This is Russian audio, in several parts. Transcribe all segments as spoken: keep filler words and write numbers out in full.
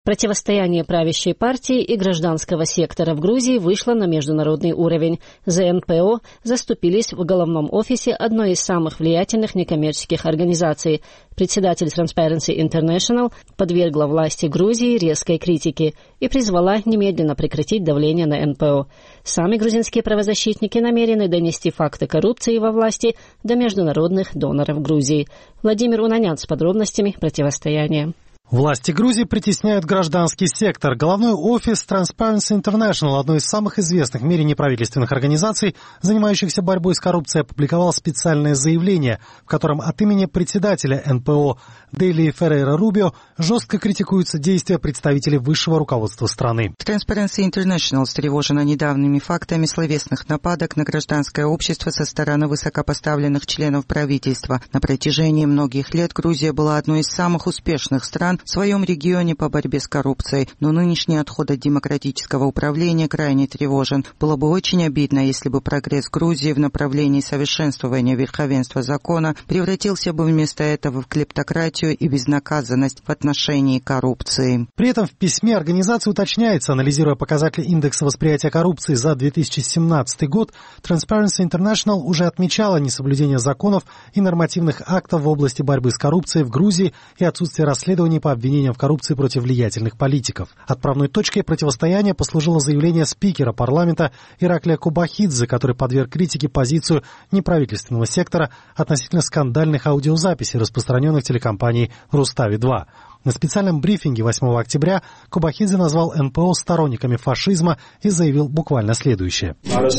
Противостояние правящей партии и гражданского сектора в Грузии вышло на международный уровень. зэ эн пэ о заступились в головном офисе одной из самых влиятельных некоммерческих организаций. Председатель Transparency International подвергла власти Грузии резкой критике и призвала немедленно прекратить давление на эн пэ о. Сами грузинские правозащитники намерены донести факты коррупции во власти до международных доноров Грузии. Владимир Унанян с подробностями противостояния. Власти Грузии притесняют гражданский сектор. Головной офис Transparency International, одной из самых известных в мире неправительственных организаций, занимающихся борьбой с коррупцией, опубликовал специальное заявление, в котором от имени председателя эн пэ о Дейли Феррейра Рубио жестко критикуются действия представителей высшего руководства страны. Transparency International встревожена недавними фактами словесных нападок на гражданское общество со стороны высокопоставленных членов правительства. На протяжении многих лет Грузия была одной из самых успешных стран в своем регионе по борьбе с коррупцией, но нынешний отход от демократического управления крайне тревожен. Было бы очень обидно, если бы прогресс Грузии в направлении совершенствования верховенства закона превратился бы вместо этого в клептократию и безнаказанность в отношении коррупции. При этом в письме организации уточняется, анализируя показатели индекса восприятия коррупции за две тысячи семнадцатый год, Transparency International уже отмечала несоблюдение законов и нормативных актов в области борьбы с коррупцией в Грузии и отсутствие расследований по обвинениям в коррупции против влиятельных политиков. Отправной точкой противостояния послужило заявление спикера парламента Ираклия Кобахидзе, который подверг критике позицию неправительственного сектора относительно скандальных аудиозаписей, распространенных телекомпанией Рустави два. На специальном брифинге восьмого октября Кобахидзе назвал эн пэ о сторонниками фашизма и заявил буквально следующее.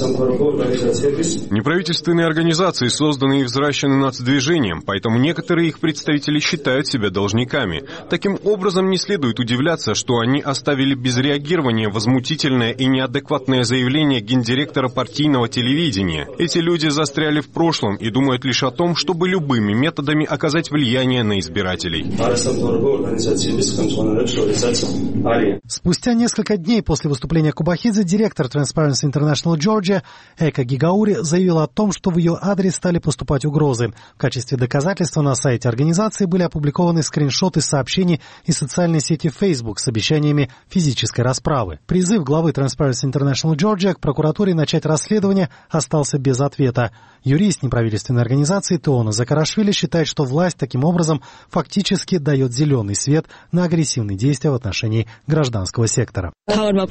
Неправительственные организации созданы и взращены нацдвижением, поэтому некоторые их представители считают себя должниками. Таким образом, не следует удивляться, что они оставили без реагирования возмутительное и неадекватное заявление гендиректора партийного телевидения. Эти люди застряли в прошлом и думают лишь о том, чтобы любыми методами оказать влияние на избирателей. Спустя несколько дней после выступления Кобахидзе директор Transparency International Georgia Эка Гигаури заявила о том, что в ее адрес стали поступать угрозы. В качестве доказательства на сайте организации были опубликованы скриншоты сообщений из социальной сети Facebook с обещаниями физической расправы. Призыв главы Transparency International Georgia к прокуратуре начать расследование остался без ответа. Юрист неправительственной организации Теона Закарашвили считает, что власть таким образом фактически дает зеленый свет на агрессивные действия в отношении гражданского сектора. Главная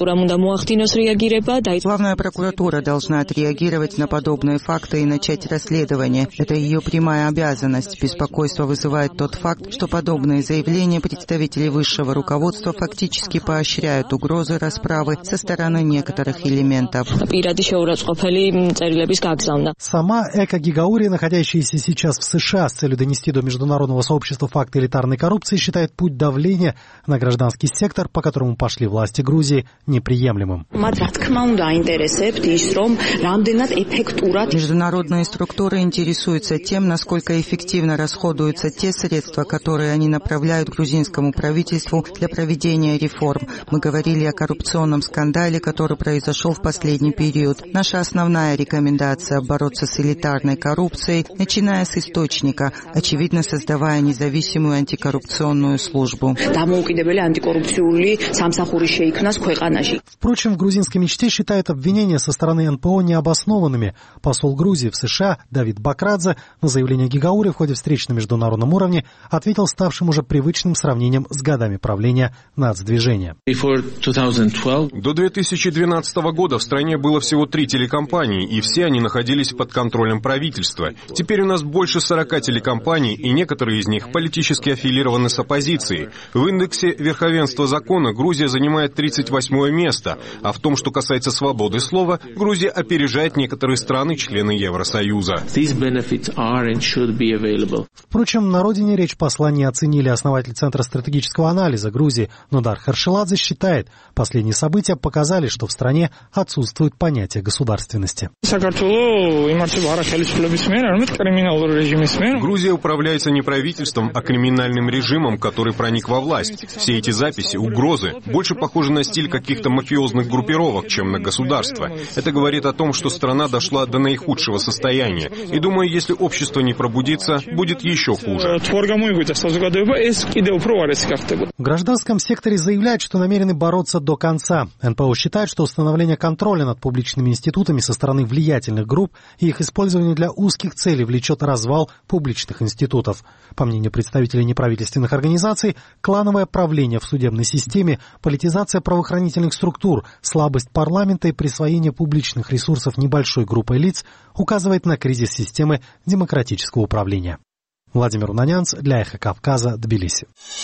прокуратура должна отреагировать на подобные факты и начать расследование. Это ее прямая обязанность. Беспокойство вызывает тот факт, что подобные заявления представителей высшего руководства фактически поощряют угрозы расправы со стороны некоторых элементов. Сама Эка Гигаури, находящаяся сейчас в США с целью донести до международного сообщества факты элитарной коррупции, считает путь давления на гражданский сектор, по которому пошли власти Грузии, неприемлемым. Международные структуры интересуются тем, насколько эффективно расходуются те средства, которые они направляют грузинскому правительству для проведения реформ. Мы говорили о коррупционном скандале, который произошел в последний период. Наша основная рекомендация – бороться с элитарной коррупцией, начиная с источника, очевидно создавая независимую антикоррупционную службу. Впрочем, в грузинской мечте считают обвинения со стороны эн пэ о необоснованными. Посол Грузии в США Давид Бакрадзе на заявление Гигаури в ходе встреч на международном уровне ответил ставшим уже привычным сравнением с годами правления нацдвижения. До две тысячи двенадцатого года в стране было всего три телекомпании, и все они находились под контролем правительства. Теперь у нас больше сорока телекомпаний, и некоторые из них политически аффилированы с оппозицией. В индексе верховенства закона Грузия занимает тридцать восьмое место, а в том, что касается свободы слова, Грузия опережает некоторые страны-члены Евросоюза. Впрочем, на родине речь посла не оценили. Основатель Центра стратегического анализа Грузии Нудар Харшеладзе считает, последние события показали, что в стране отсутствует понятие государственности. Грузия управляется не правительством, а криминальным режимом, шумом, который проник во власть. Все эти записи, угрозы, больше похожи на стиль каких-то мафиозных группировок, чем на государство. Это говорит о том, что страна дошла до наихудшего состояния. И думаю, если общество не пробудится, будет еще хуже. В гражданском секторе заявляют, что намерены бороться до конца. эн пэ о считает, что установление контроля над публичными институтами со стороны влиятельных групп и их использование для узких целей влечет развал публичных институтов. По мнению представителей неправительственных организаций, клановое правление в судебной системе, политизация правоохранительных структур, слабость парламента и присвоение публичных ресурсов небольшой группой лиц указывает на кризис системы демократического управления. Владимир Унанянц для Эхо Кавказа, Тбилиси.